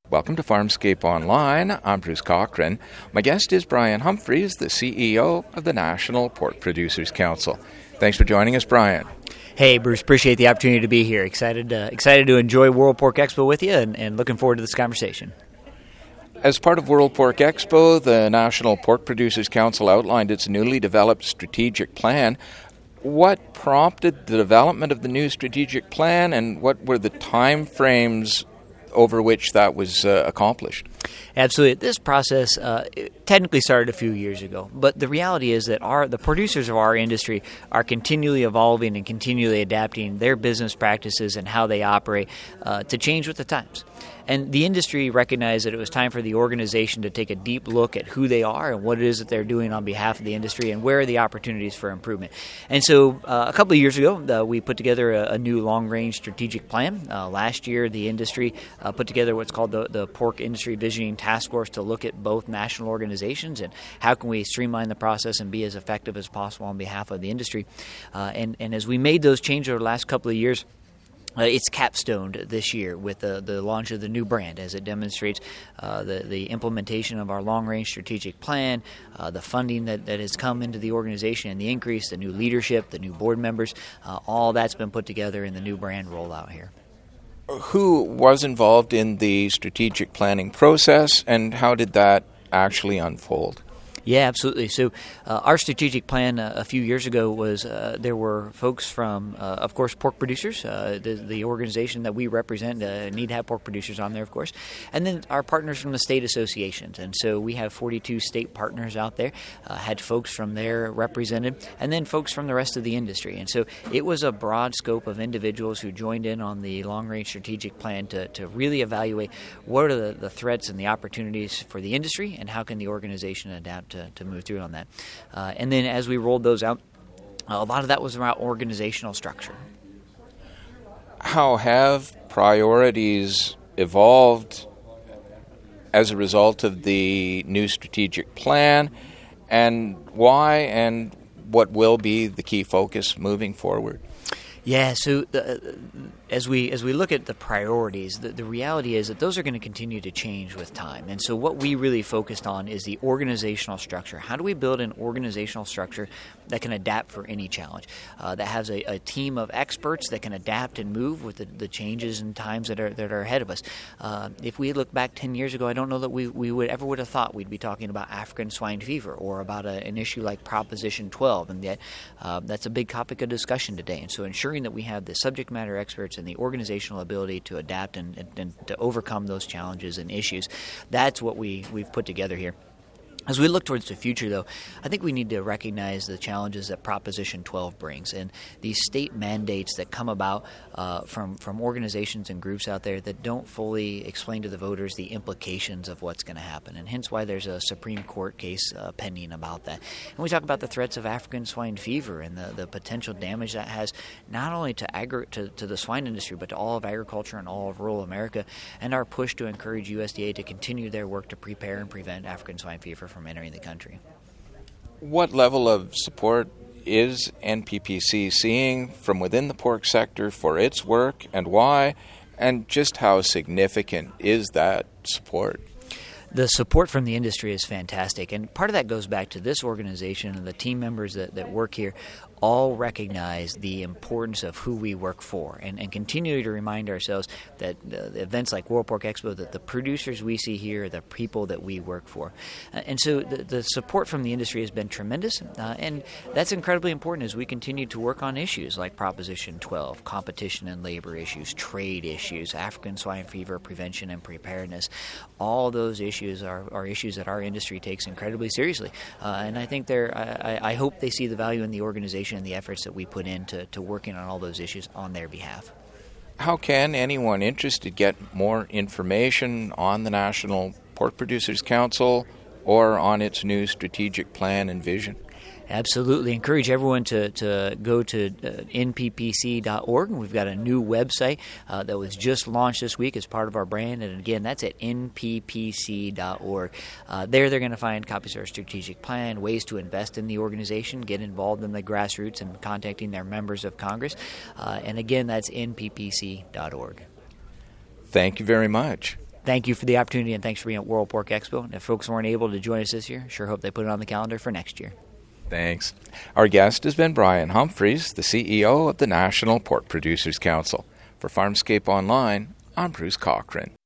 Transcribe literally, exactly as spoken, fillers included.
Welcome to Farmscape Online. I'm Bruce Cochran. My guest is Brian Humphreys, the C E O of the National Pork Producers Council. Thanks for joining us, Brian. Hey, Bruce. Appreciate the opportunity to be here. Excited, uh, excited to enjoy World Pork Expo with you, and, and looking forward to this conversation. As part of World Pork Expo, the National Pork Producers Council outlined its newly developed strategic plan. What prompted the development of the new strategic plan, and what were the time frames over which that was uh, accomplished? Absolutely. This process uh, technically started a few years ago, but the reality is that our the producers of our industry are continually evolving and continually adapting their business practices and how they operate uh, to change with the times. And the industry recognized that it was time for the organization to take a deep look at who they are and what it is that they're doing on behalf of the industry and where are the opportunities for improvement. And so uh, a couple of years ago, uh, we put together a, a new long-range strategic plan. Uh, last year, the industry uh, put together what's called the, the Pork Industry Visioning Task Force to look at both national organizations and how can we streamline the process and be as effective as possible on behalf of the industry. Uh, and, and as we made those changes over the last couple of years, Uh, it's capstoned this year with the, the launch of the new brand as it demonstrates uh, the, the implementation of our long-range strategic plan, uh, the funding that, that has come into the organization and the increase, the new leadership, the new board members, uh, all that's been put together in the new brand rollout here. Who was involved in the strategic planning process, and how did that actually unfold? Yeah, absolutely. So uh, our strategic plan uh, a few years ago was uh, there were folks from, uh, of course, pork producers, uh, the, the organization that we represent, uh, need to have pork producers on there, of course, and then our partners from the state associations. And so we have forty-two state partners out there, uh, had folks from there represented, and then folks from the rest of the industry. And so it was a broad scope of individuals who joined in on the long-range strategic plan to, to really evaluate what are the, the threats and the opportunities for the industry and how can the organization adapt to To, to move through on that. Uh, and then as we rolled those out, uh, a lot of that was around organizational structure. How have priorities evolved as a result of the new strategic plan, and why and what will be the key focus moving forward? Yeah, so uh, as we as we look at the priorities, the, the reality is that those are going to continue to change with time. And so what we really focused on is the organizational structure. How do we build an organizational structure that can adapt for any challenge, uh, that has a, a team of experts that can adapt and move with the, the changes and times that are that are ahead of us? Uh, if we look back ten years ago, I don't know that we, we would ever would have thought we'd be talking about African swine fever or about a, an issue like Proposition twelve, and yet uh, that's a big topic of discussion today. And so ensuring that we have the subject matter experts and the organizational ability to adapt and, and, and to overcome those challenges and issues, that's what we, we've put together here. As we look towards the future, though, I think we need to recognize the challenges that Proposition twelve brings and these state mandates that come about uh, from, from organizations and groups out there that don't fully explain to the voters the implications of what's going to happen, and hence why there's a Supreme Court case uh, pending about that. And we talk about the threats of African swine fever and the, the potential damage that has not only to, agri- to, to the swine industry but to all of agriculture and all of rural America, and our push to encourage U S D A to continue their work to prepare and prevent African swine fever from from entering the country. What level of support is N P P C seeing from within the pork sector for its work, and why, and just how significant is that support? The support from the industry is fantastic, and part of that goes back to this organization and the team members that, that work here all recognize the importance of who we work for, and, and continue to remind ourselves that uh, events like World Pork Expo, that the producers we see here are the people that we work for. Uh, and so the, the support from the industry has been tremendous, uh, and that's incredibly important as we continue to work on issues like Proposition twelve, competition and labor issues, trade issues, African swine fever prevention and preparedness. All those issues are, are issues that our industry takes incredibly seriously, uh, and I think they're, I, I hope they see the value in the organization and the efforts that we put into to working on all those issues on their behalf. How can anyone interested get more information on the National Pork Producers Council or on its new strategic plan and vision? Absolutely. Encourage everyone to, to go to uh, N P P C dot org. We've got a new website uh, that was just launched this week as part of our brand. And again, that's at N P P C dot org. Uh, there they're going to find copies of our strategic plan, ways to invest in the organization, get involved in the grassroots and contacting their members of Congress. Uh, and again, that's N P P C dot org. Thank you very much. thank you for the opportunity, and thanks for being at World Pork Expo. And if folks weren't able to join us this year, sure hope they put it on the calendar for next year. Thanks. Our guest has been Brian Humphreys, the C E O of the National Pork Producers Council. For Farmscape Online, I'm Bruce Cochran.